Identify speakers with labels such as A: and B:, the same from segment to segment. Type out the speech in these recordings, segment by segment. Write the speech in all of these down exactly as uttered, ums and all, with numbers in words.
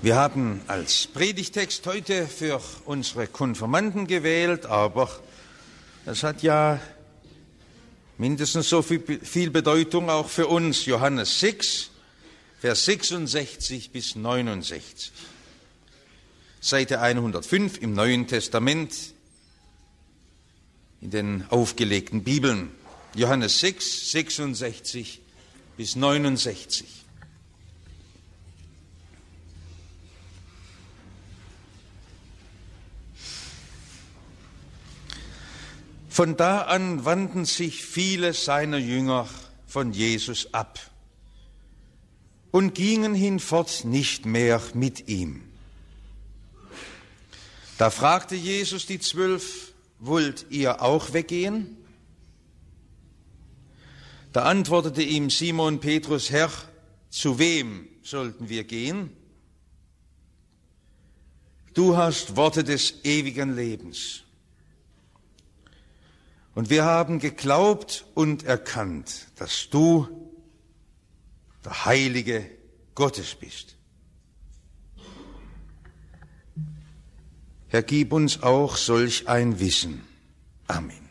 A: Wir haben als Predigtext heute für unsere Konfirmanden gewählt, aber das hat ja mindestens so viel Bedeutung auch für uns. Johannes sechs, Vers sechsundsechzig bis neunundsechzig. Seite hundertfünf im Neuen Testament in den aufgelegten Bibeln. Johannes sechs, sechsundsechzig bis neunundsechzig. Von da an wandten sich viele seiner Jünger von Jesus ab und gingen hinfort nicht mehr mit ihm. Da fragte Jesus die Zwölf: Wollt ihr auch weggehen? Da antwortete ihm Simon Petrus: Herr, zu wem sollten wir gehen? Du hast Worte des ewigen Lebens. Und wir haben geglaubt und erkannt, dass du der Heilige Gottes bist. Herr, gib uns auch solch ein Wissen. Amen.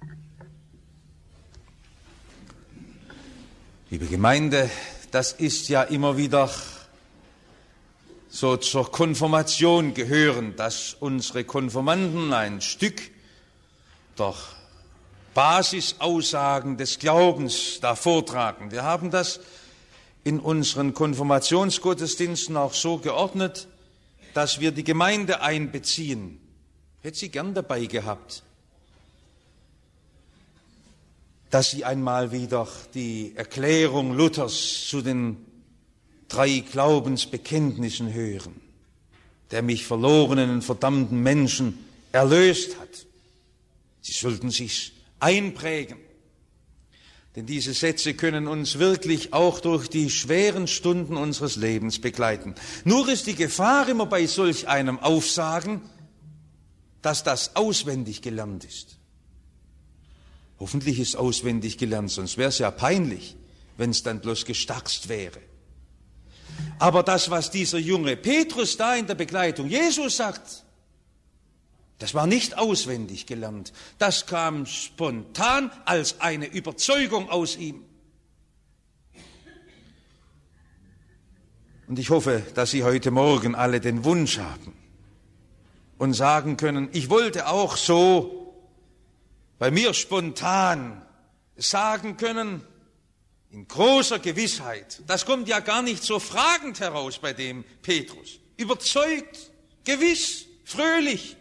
A: Liebe Gemeinde, das ist ja immer wieder so zur Konfirmation gehören, dass unsere Konfirmanden ein Stück der Basisaussagen des Glaubens da vortragen. Wir haben das in unseren Konfirmationsgottesdiensten auch so geordnet, dass wir die Gemeinde einbeziehen. Ich hätte sie gern dabei gehabt, dass sie einmal wieder die Erklärung Luthers zu den drei Glaubensbekenntnissen hören, der mich verlorenen und verdammten Menschen erlöst hat. Sie sollten sich einprägen. Denn diese Sätze können uns wirklich auch durch die schweren Stunden unseres Lebens begleiten. Nur ist die Gefahr immer bei solch einem Aufsagen, dass das auswendig gelernt ist. Hoffentlich ist auswendig gelernt, sonst wäre es ja peinlich, wenn es dann bloß gestarkst wäre. Aber das, was dieser junge Petrus da in der Begleitung Jesus sagt, das war nicht auswendig gelernt. Das kam spontan als eine Überzeugung aus ihm. Und ich hoffe, dass Sie heute Morgen alle den Wunsch haben und sagen können: Ich wollte auch so bei mir spontan sagen können, in großer Gewissheit. Das kommt ja gar nicht so fragend heraus bei dem Petrus. Überzeugt, gewiss, fröhlich.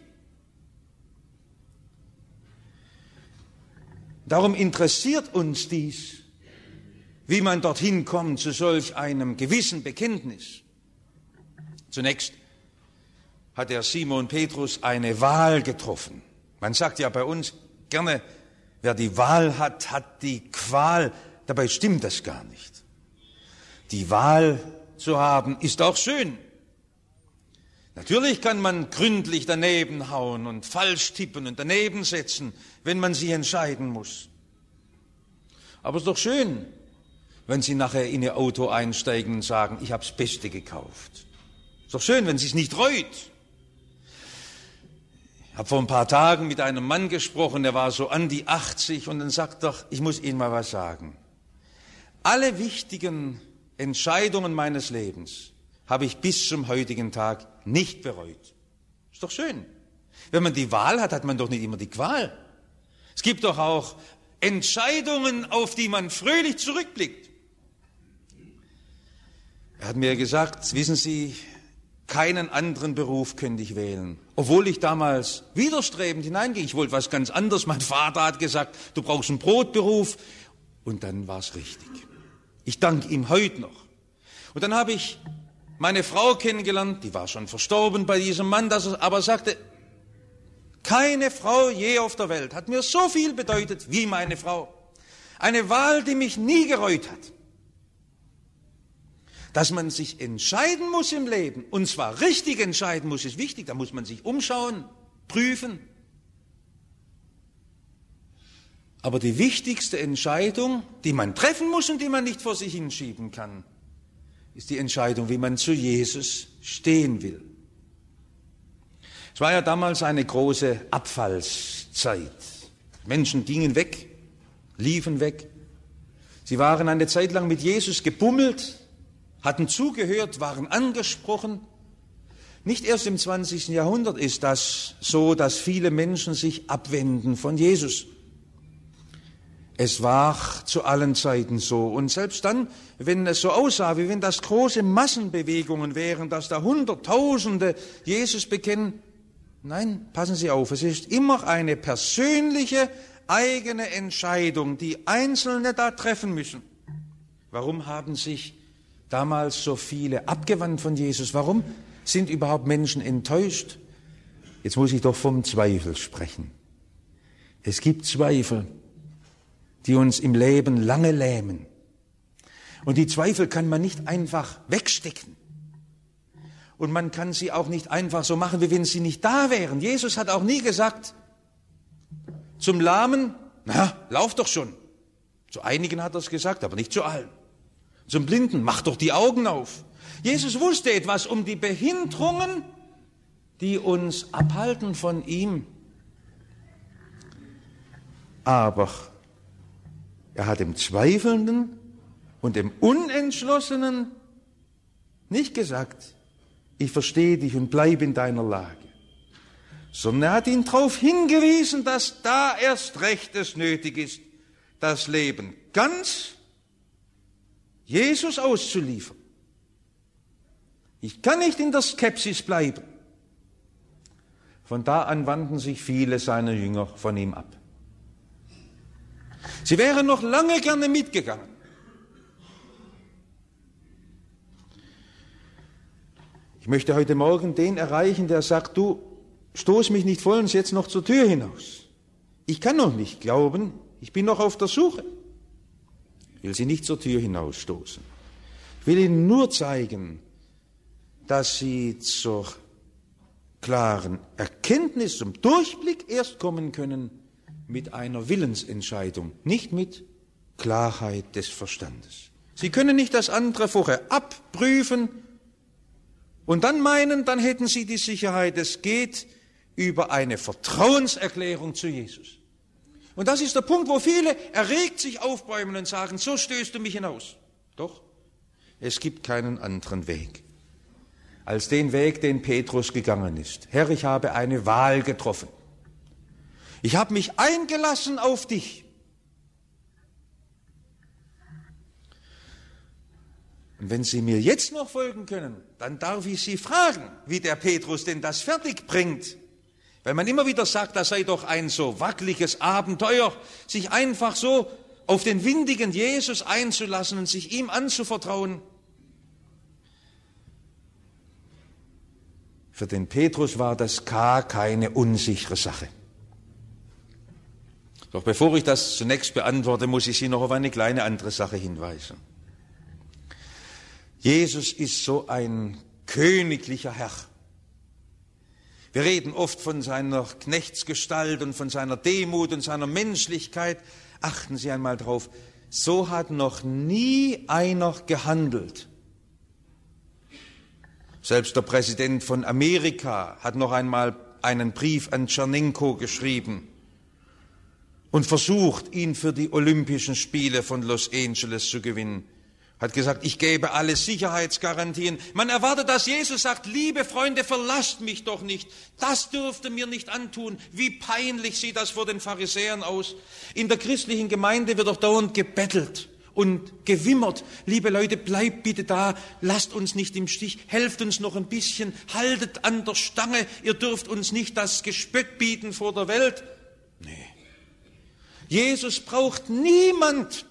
A: Darum interessiert uns dies, wie man dorthin kommt zu solch einem gewissen Bekenntnis. Zunächst hat der Simon Petrus eine Wahl getroffen. Man sagt ja bei uns gerne, wer die Wahl hat, hat die Qual. Dabei stimmt das gar nicht. Die Wahl zu haben, ist auch schön. Natürlich kann man gründlich daneben hauen und falsch tippen und daneben setzen, wenn man sich entscheiden muss. Aber es ist doch schön, wenn Sie nachher in Ihr Auto einsteigen und sagen: Ich habe das Beste gekauft. Es ist doch schön, wenn Sie es nicht reut. Ich habe vor ein paar Tagen mit einem Mann gesprochen, der war so an die achtzig, und dann sagt er: Ich muss Ihnen mal was sagen. Alle wichtigen Entscheidungen meines Lebens habe ich bis zum heutigen Tag nicht bereut. Ist doch schön. Wenn man die Wahl hat, hat man doch nicht immer die Qual. Es gibt doch auch Entscheidungen, auf die man fröhlich zurückblickt. Er hat mir gesagt: Wissen Sie, keinen anderen Beruf könnte ich wählen. Obwohl ich damals widerstrebend hineinging. Ich wollte was ganz anderes. Mein Vater hat gesagt, du brauchst einen Brotberuf. Und dann war es richtig. Ich danke ihm heute noch. Und dann habe ich meine Frau kennengelernt, die war schon verstorben bei diesem Mann, dass er aber sagte: Keine Frau je auf der Welt hat mir so viel bedeutet wie meine Frau. Eine Wahl, die mich nie gereut hat. Dass man sich entscheiden muss im Leben, und zwar richtig entscheiden muss, ist wichtig. Da muss man sich umschauen, prüfen. Aber die wichtigste Entscheidung, die man treffen muss und die man nicht vor sich hinschieben kann, ist die Entscheidung, wie man zu Jesus stehen will. Es war ja damals eine große Abfallszeit. Menschen gingen weg, liefen weg. Sie waren eine Zeit lang mit Jesus gebummelt, hatten zugehört, waren angesprochen. Nicht erst im zwanzigsten Jahrhundert ist das so, dass viele Menschen sich abwenden von Jesus. Es war zu allen Zeiten so. Und selbst dann, wenn es so aussah, wie wenn das große Massenbewegungen wären, dass da Hunderttausende Jesus bekennen, nein, passen Sie auf, es ist immer eine persönliche, eigene Entscheidung, die Einzelne da treffen müssen. Warum haben sich damals so viele abgewandt von Jesus? Warum sind überhaupt Menschen enttäuscht? Jetzt muss ich doch vom Zweifel sprechen. Es gibt Zweifel, die uns im Leben lange lähmen. Und die Zweifel kann man nicht einfach wegstecken. Und man kann sie auch nicht einfach so machen, wie wenn sie nicht da wären. Jesus hat auch nie gesagt, zum Lahmen, na, lauf doch schon. Zu einigen hat er es gesagt, aber nicht zu allen. Zum Blinden, mach doch die Augen auf. Jesus wusste etwas um die Behinderungen, die uns abhalten von ihm. Aber er hat dem Zweifelnden und dem Unentschlossenen nicht gesagt, ich verstehe dich und bleib in deiner Lage, sondern er hat ihn darauf hingewiesen, dass da erst recht es nötig ist, das Leben ganz Jesus auszuliefern. Ich kann nicht in der Skepsis bleiben. Von da an wandten sich viele seiner Jünger von ihm ab. Sie wären noch lange gerne mitgegangen. Ich möchte heute Morgen den erreichen, der sagt, du, stoß mich nicht vollends jetzt noch zur Tür hinaus. Ich kann noch nicht glauben, ich bin noch auf der Suche. Ich will Sie nicht zur Tür hinausstoßen. Ich will Ihnen nur zeigen, dass Sie zur klaren Erkenntnis, zum Durchblick erst kommen können mit einer Willensentscheidung, nicht mit Klarheit des Verstandes. Sie können nicht das andere vorher abprüfen und dann meinen, dann hätten Sie die Sicherheit, es geht über eine Vertrauenserklärung zu Jesus. Und das ist der Punkt, wo viele erregt sich aufbäumen und sagen, so stößt du mich hinaus. Doch, es gibt keinen anderen Weg als den Weg, den Petrus gegangen ist. Herr, ich habe eine Wahl getroffen. Ich habe mich eingelassen auf dich. Und wenn Sie mir jetzt noch folgen können, dann darf ich Sie fragen, wie der Petrus denn das fertig bringt. Weil man immer wieder sagt, das sei doch ein so wackeliges Abenteuer, sich einfach so auf den windigen Jesus einzulassen und sich ihm anzuvertrauen. Für den Petrus war das gar keine unsichere Sache. Doch bevor ich das zunächst beantworte, muss ich Sie noch auf eine kleine andere Sache hinweisen. Jesus ist so ein königlicher Herr. Wir reden oft von seiner Knechtsgestalt und von seiner Demut und seiner Menschlichkeit. Achten Sie einmal drauf, so hat noch nie einer gehandelt. Selbst der Präsident von Amerika hat noch einmal einen Brief an Tschernenko geschrieben und versucht, ihn für die Olympischen Spiele von Los Angeles zu gewinnen. Hat gesagt, ich gebe alle Sicherheitsgarantien. Man erwartet, dass Jesus sagt, liebe Freunde, verlasst mich doch nicht. Das dürfte mir nicht antun. Wie peinlich sieht das vor den Pharisäern aus. In der christlichen Gemeinde wird doch dauernd gebettelt und gewimmert. Liebe Leute, bleibt bitte da, lasst uns nicht im Stich, helft uns noch ein bisschen, haltet an der Stange, ihr dürft uns nicht das Gespött bieten vor der Welt. Nee. Jesus braucht niemand.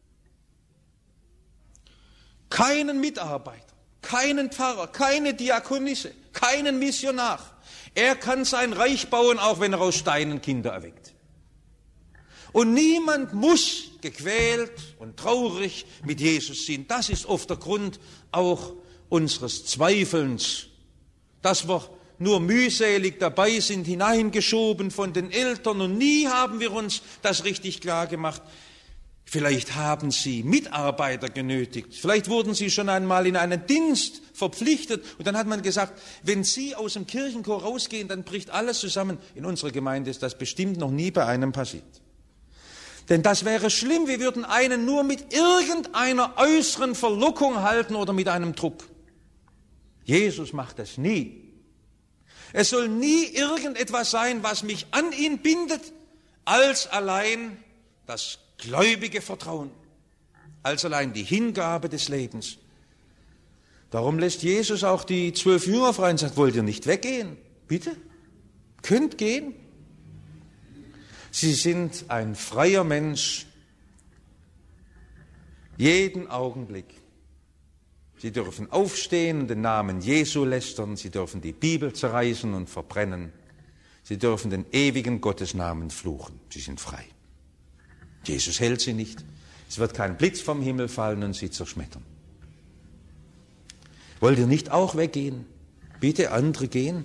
A: Keinen Mitarbeiter, keinen Pfarrer, keine Diakonisse, keinen Missionar. Er kann sein Reich bauen, auch wenn er aus Steinen Kinder erweckt. Und niemand muss gequält und traurig mit Jesus sein. Das ist oft der Grund auch unseres Zweifelns, dass wir nur mühselig dabei sind, hineingeschoben von den Eltern und nie haben wir uns das richtig klar gemacht. Vielleicht haben Sie Mitarbeiter genötigt. Vielleicht wurden Sie schon einmal in einen Dienst verpflichtet. Und dann hat man gesagt, wenn Sie aus dem Kirchenchor rausgehen, dann bricht alles zusammen. In unserer Gemeinde ist das bestimmt noch nie bei einem passiert. Denn das wäre schlimm. Wir würden einen nur mit irgendeiner äußeren Verlockung halten oder mit einem Druck. Jesus macht das nie. Es soll nie irgendetwas sein, was mich an ihn bindet, als allein das gläubige Vertrauen, als allein die Hingabe des Lebens. Darum lässt Jesus auch die zwölf Jünger frei und sagt, wollt ihr nicht weggehen? Bitte, könnt gehen. Sie sind ein freier Mensch, jeden Augenblick. Sie dürfen aufstehen und den Namen Jesu lästern, sie dürfen die Bibel zerreißen und verbrennen, sie dürfen den ewigen Gottesnamen fluchen, sie sind frei. Jesus hält sie nicht. Es wird kein Blitz vom Himmel fallen und sie zerschmettern. Wollt ihr nicht auch weggehen? Bitte, andere gehen.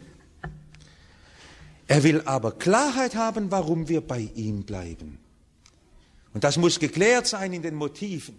A: Er will aber Klarheit haben, warum wir bei ihm bleiben. Und das muss geklärt sein in den Motiven.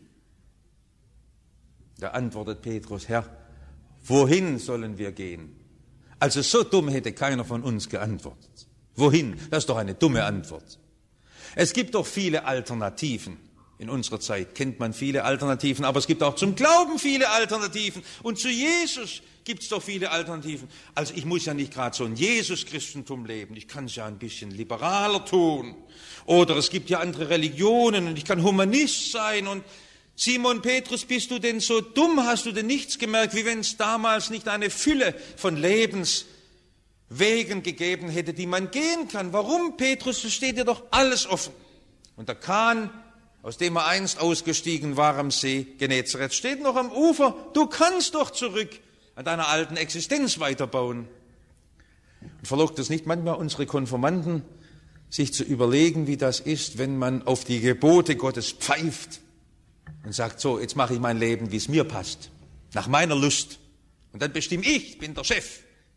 A: Da antwortet Petrus, Herr, wohin sollen wir gehen? Also so dumm hätte keiner von uns geantwortet. Wohin? Das ist doch eine dumme Antwort. Es gibt doch viele Alternativen. In unserer Zeit kennt man viele Alternativen, aber es gibt auch zum Glauben viele Alternativen. Und zu Jesus gibt es doch viele Alternativen. Also ich muss ja nicht gerade so ein Jesus-Christentum leben. Ich kann es ja ein bisschen liberaler tun. Oder es gibt ja andere Religionen und ich kann Humanist sein. Und Simon Petrus, bist du denn so dumm? Hast du denn nichts gemerkt, wie wenn es damals nicht eine Fülle von Lebens Wegen gegeben hätte, die man gehen kann. Warum, Petrus? Es steht dir doch alles offen. Und der Kahn, aus dem er einst ausgestiegen war am See Genezareth, steht noch am Ufer. Du kannst doch zurück an deiner alten Existenz weiterbauen. Und verlockt es nicht manchmal unsere Konfirmanden, sich zu überlegen, wie das ist, wenn man auf die Gebote Gottes pfeift und sagt, so, jetzt mache ich mein Leben, wie es mir passt, nach meiner Lust. Und dann bestimme ich, bin der Chef.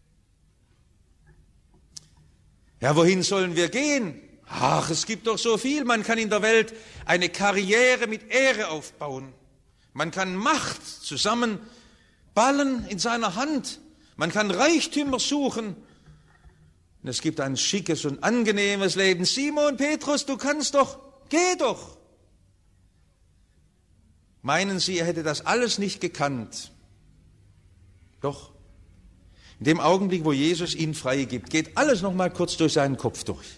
A: Ja, wohin sollen wir gehen? Ach, es gibt doch so viel. Man kann in der Welt eine Karriere mit Ehre aufbauen. Man kann Macht zusammenballen in seiner Hand. Man kann Reichtümer suchen. Und es gibt ein schickes und angenehmes Leben. Simon Petrus, du kannst doch, geh doch. Meinen Sie, er hätte das alles nicht gekannt? Doch. In dem Augenblick, wo Jesus ihn freigibt, geht alles noch mal kurz durch seinen Kopf durch.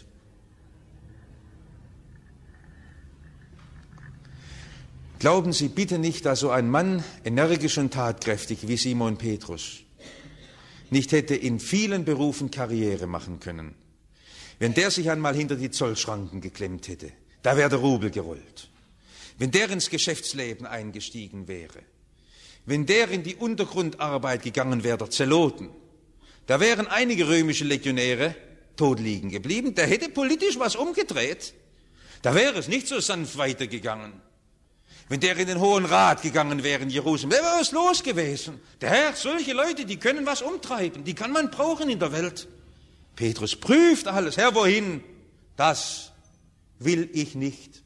A: Glauben Sie bitte nicht, dass so ein Mann, energisch und tatkräftig wie Simon Petrus, nicht hätte in vielen Berufen Karriere machen können. Wenn der sich einmal hinter die Zollschranken geklemmt hätte, da wäre der Rubel gerollt. Wenn der ins Geschäftsleben eingestiegen wäre, wenn der in die Untergrundarbeit gegangen wäre, der Zeloten, da wären einige römische Legionäre tot liegen geblieben. Der hätte politisch was umgedreht. Da wäre es nicht so sanft weitergegangen. Wenn der in den Hohen Rat gegangen wäre in Jerusalem, da wäre was los gewesen. Der Herr, solche Leute, die können was umtreiben, die kann man brauchen in der Welt. Petrus prüft alles. Herr, wohin? Das will ich nicht.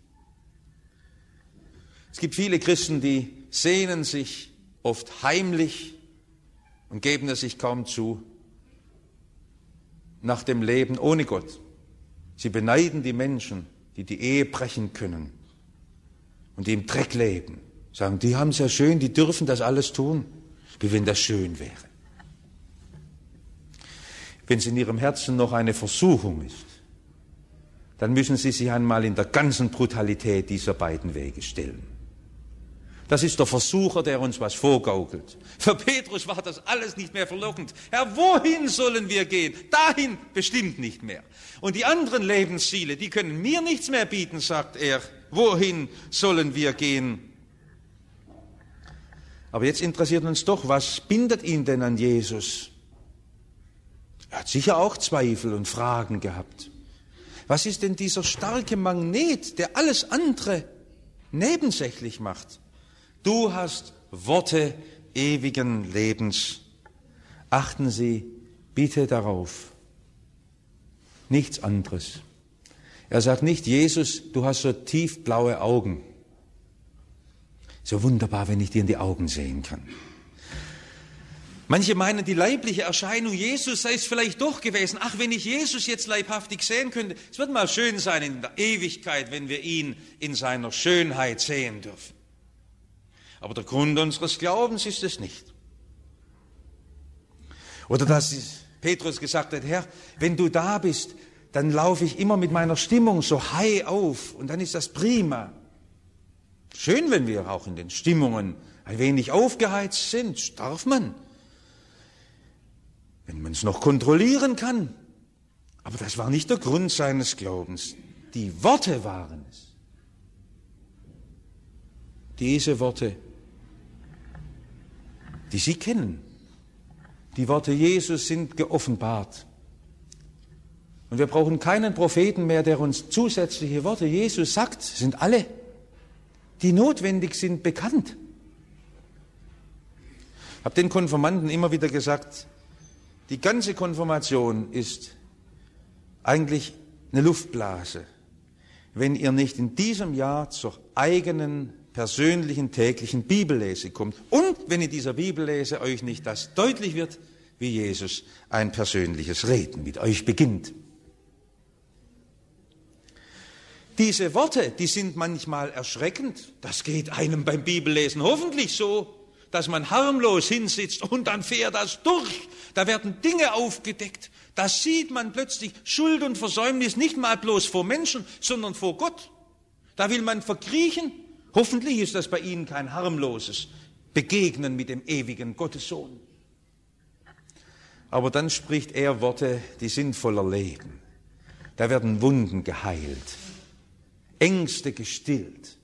A: Es gibt viele Christen, die sehnen sich oft heimlich und geben es sich kaum zu nach dem Leben ohne Gott. Sie beneiden die Menschen, die die Ehe brechen können und die im Dreck leben. Sagen, die haben es ja schön, die dürfen das alles tun, wie wenn das schön wäre. Wenn es in ihrem Herzen noch eine Versuchung ist, dann müssen sie sich einmal in der ganzen Brutalität dieser beiden Wege stellen. Das ist der Versucher, der uns was vorgaukelt. Für Petrus war das alles nicht mehr verlockend. Herr, wohin sollen wir gehen? Dahin bestimmt nicht mehr. Und die anderen Lebensziele, die können mir nichts mehr bieten, sagt er. Wohin sollen wir gehen? Aber jetzt interessiert uns doch, was bindet ihn denn an Jesus? Er hat sicher auch Zweifel und Fragen gehabt. Was ist denn dieser starke Magnet, der alles andere nebensächlich macht? Du hast Worte ewigen Lebens. Achten Sie bitte darauf. Nichts anderes. Er sagt nicht, Jesus, du hast so tiefblaue Augen. So wunderbar, wenn ich dir in die Augen sehen kann. Manche meinen, die leibliche Erscheinung Jesus sei es vielleicht doch gewesen. Ach, wenn ich Jesus jetzt leibhaftig sehen könnte, es wird mal schön sein in der Ewigkeit, wenn wir ihn in seiner Schönheit sehen dürfen. Aber der Grund unseres Glaubens ist es nicht. Oder dass Petrus gesagt hat, Herr, wenn du da bist, dann laufe ich immer mit meiner Stimmung so high auf und dann ist das prima. Schön, wenn wir auch in den Stimmungen ein wenig aufgeheizt sind, darf man. Wenn man es noch kontrollieren kann. Aber das war nicht der Grund seines Glaubens. Die Worte waren es. Diese Worte, die Sie kennen. Die Worte Jesus sind geoffenbart. Und wir brauchen keinen Propheten mehr, der uns zusätzliche Worte Jesus sagt. Sind alle, die notwendig sind, bekannt. Ich habe den Konfirmanden immer wieder gesagt, die ganze Konfirmation ist eigentlich eine Luftblase, wenn ihr nicht in diesem Jahr zur eigenen persönlichen täglichen Bibellese kommt und wenn in dieser Bibellese euch nicht das deutlich wird, wie Jesus ein persönliches Reden mit euch beginnt. Diese Worte, die sind manchmal erschreckend. Das geht einem beim Bibellesen hoffentlich so, dass man harmlos hinsitzt und dann fährt das durch. Da werden Dinge aufgedeckt. Da sieht man plötzlich Schuld und Versäumnis nicht mal bloß vor Menschen, sondern vor Gott. Da will man verkriechen. Hoffentlich ist das bei Ihnen kein harmloses Begegnen mit dem ewigen Gottessohn. Aber dann spricht er Worte, die sind voller Leben. Da werden Wunden geheilt, Ängste gestillt.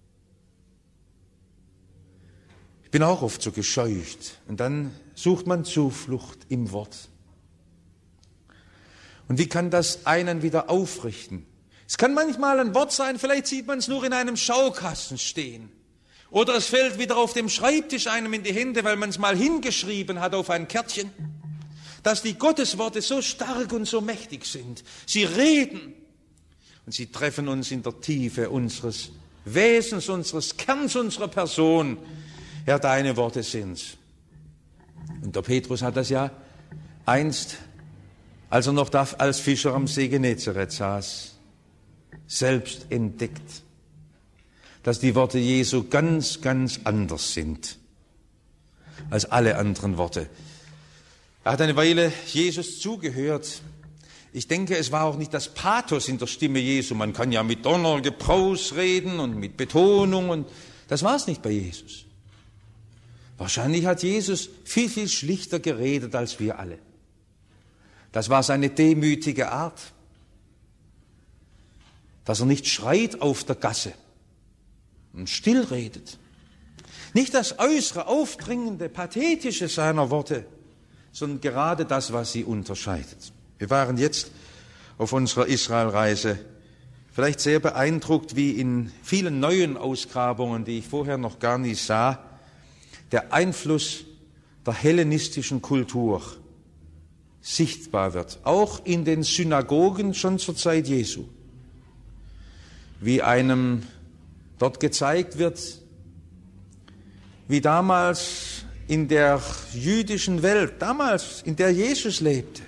A: Ich bin auch oft so gescheucht und dann sucht man Zuflucht im Wort. Und wie kann das einen wieder aufrichten? Es kann manchmal ein Wort sein, vielleicht sieht man es nur in einem Schaukasten stehen. Oder es fällt wieder auf dem Schreibtisch einem in die Hände, weil man es mal hingeschrieben hat auf ein Kärtchen. Dass die Gottesworte so stark und so mächtig sind. Sie reden und sie treffen uns in der Tiefe unseres Wesens, unseres Kerns, unserer Person. Herr, deine Worte sind's. Und der Petrus hat das ja einst, als er noch da als Fischer am See Genezareth saß, selbst entdeckt, dass die Worte Jesu ganz, ganz anders sind als alle anderen Worte. Er hat eine Weile Jesus zugehört. Ich denke, es war auch nicht das Pathos in der Stimme Jesu. Man kann ja mit Donner, Gebraus reden und mit Betonung und das war es nicht bei Jesus. Wahrscheinlich hat Jesus viel, viel schlichter geredet als wir alle. Das war seine demütige Art, dass er nicht schreit auf der Gasse und still redet. Nicht das äußere, aufdringende, pathetische seiner Worte, sondern gerade das, was sie unterscheidet. Wir waren jetzt auf unserer Israelreise vielleicht sehr beeindruckt, wie in vielen neuen Ausgrabungen, die ich vorher noch gar nicht sah, der Einfluss der hellenistischen Kultur sichtbar wird, auch in den Synagogen schon zur Zeit Jesu. Wie einem dort gezeigt wird, wie damals in der jüdischen Welt, damals in der Jesus lebte,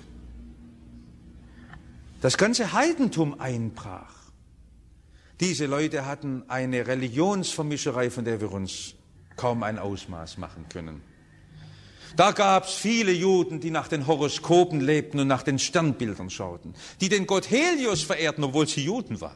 A: das ganze Heidentum einbrach. Diese Leute hatten eine Religionsvermischerei, von der wir uns kaum ein Ausmaß machen können. Da gab es viele Juden, die nach den Horoskopen lebten und nach den Sternbildern schauten, die den Gott Helios verehrten, obwohl sie Juden waren.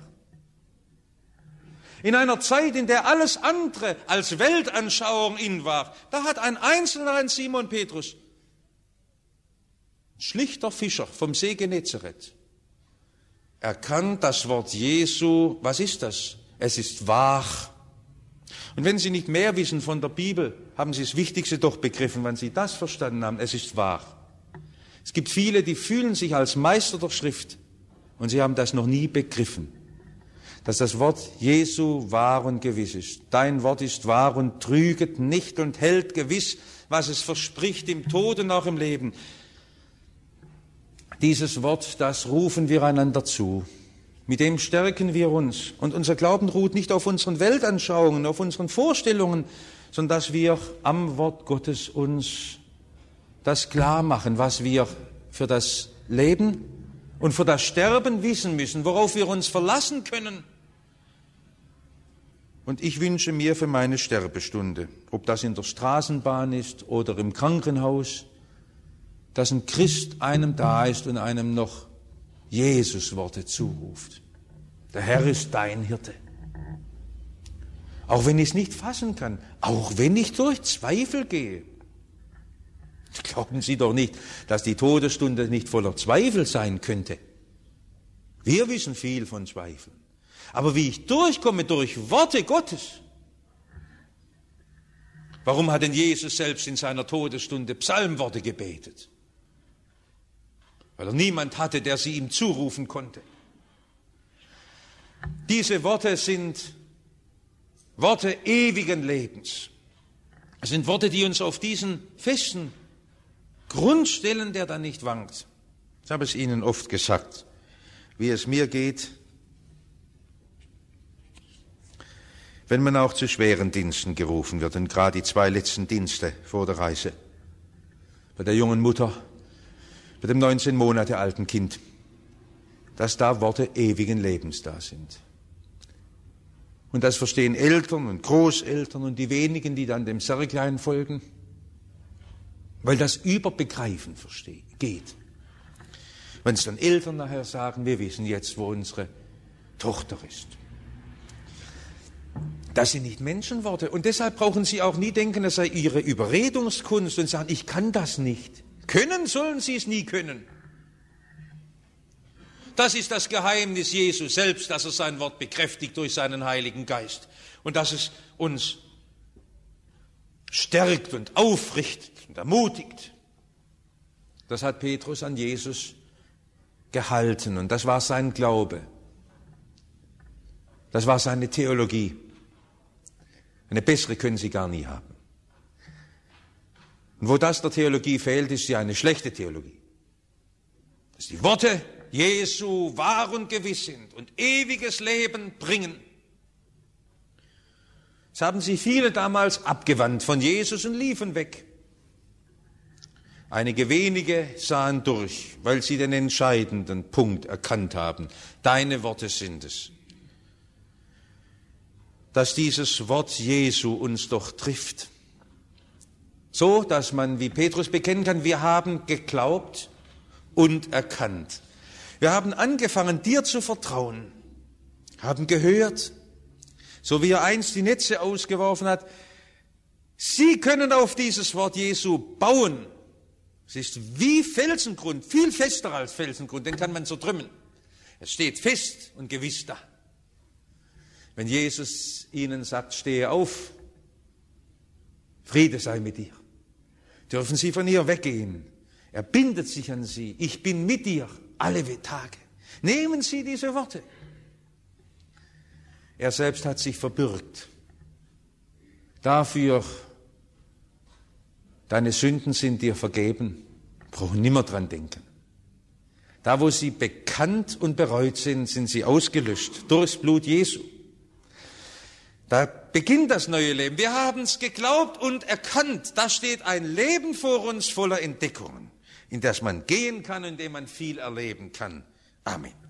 A: In einer Zeit, in der alles andere als Weltanschauung in war, da hat ein Einzelner, ein Simon Petrus, schlichter Fischer vom See Genezareth, erkannt das Wort Jesu, was ist das? Es ist wahr. Und wenn Sie nicht mehr wissen von der Bibel, haben Sie das Wichtigste doch begriffen, wenn Sie das verstanden haben, es ist wahr. Es gibt viele, die fühlen sich als Meister der Schrift und sie haben das noch nie begriffen, dass das Wort Jesu wahr und gewiss ist. Dein Wort ist wahr und trüget nicht und hält gewiss, was es verspricht im Tod und auch im Leben. Dieses Wort, das rufen wir einander zu. Mit dem stärken wir uns. Und unser Glauben ruht nicht auf unseren Weltanschauungen, auf unseren Vorstellungen, sondern dass wir am Wort Gottes uns das klar machen, was wir für das Leben und für das Sterben wissen müssen, worauf wir uns verlassen können. Und ich wünsche mir für meine Sterbestunde, ob das in der Straßenbahn ist oder im Krankenhaus, dass ein Christ einem da ist und einem noch Jesus-Worte zuruft. Der Herr ist dein Hirte. Auch wenn ich es nicht fassen kann, auch wenn ich durch Zweifel gehe. Glauben Sie doch nicht, dass die Todesstunde nicht voller Zweifel sein könnte. Wir wissen viel von Zweifeln. Aber wie ich durchkomme durch Worte Gottes. Warum hat denn Jesus selbst in seiner Todesstunde Psalmworte gebetet? Weil er niemand hatte, der sie ihm zurufen konnte. Diese Worte sind Worte ewigen Lebens. Es sind Worte, die uns auf diesen festen Grund stellen, der da nicht wankt. Ich habe es Ihnen oft gesagt, wie es mir geht, wenn man auch zu schweren Diensten gerufen wird, und gerade die zwei letzten Dienste vor der Reise, bei der jungen Mutter, bei dem neunzehn Monate alten Kind, dass da Worte ewigen Lebens da sind. Und das verstehen Eltern und Großeltern und die wenigen, die dann dem Särglein folgen, weil das über Begreifen geht. Wenn es dann Eltern nachher sagen, wir wissen jetzt, wo unsere Tochter ist. Das sind nicht Menschenworte. Und deshalb brauchen Sie auch nie denken, es sei Ihre Überredungskunst und sagen, ich kann das nicht. Können sollen Sie es nie können. Das ist das Geheimnis Jesu selbst, dass er sein Wort bekräftigt durch seinen Heiligen Geist. Und dass es uns stärkt und aufrichtet und ermutigt. Das hat Petrus an Jesus gehalten und das war sein Glaube. Das war seine Theologie. Eine bessere können Sie gar nie haben. Und wo das der Theologie fehlt, ist sie eine schlechte Theologie. Dass die Worte Jesu wahr und gewiss sind und ewiges Leben bringen. Das haben sich viele damals abgewandt von Jesus und liefen weg. Einige wenige sahen durch, weil sie den entscheidenden Punkt erkannt haben. Deine Worte sind es. Dass dieses Wort Jesu uns doch trifft. So, dass man, wie Petrus bekennen kann, wir haben geglaubt und erkannt. Wir haben angefangen, dir zu vertrauen, haben gehört, so wie er einst die Netze ausgeworfen hat, Sie können auf dieses Wort Jesu bauen. Es ist wie Felsengrund, viel fester als Felsengrund, den kann man zertrümmern. Es steht fest und gewiss da. Wenn Jesus ihnen sagt, stehe auf, Friede sei mit dir, dürfen sie von ihr weggehen. Er bindet sich an sie. Ich bin mit dir alle Tage. Nehmen Sie diese Worte. Er selbst hat sich verbürgt. Dafür, deine Sünden sind dir vergeben. Brauchen nimmer dran denken. Da, wo sie bekannt und bereut sind, sind sie ausgelöscht durchs Blut Jesu. Da beginnt das neue Leben. Wir haben es geglaubt und erkannt. Da steht ein Leben vor uns voller Entdeckungen, in das man gehen kann, in dem man viel erleben kann. Amen.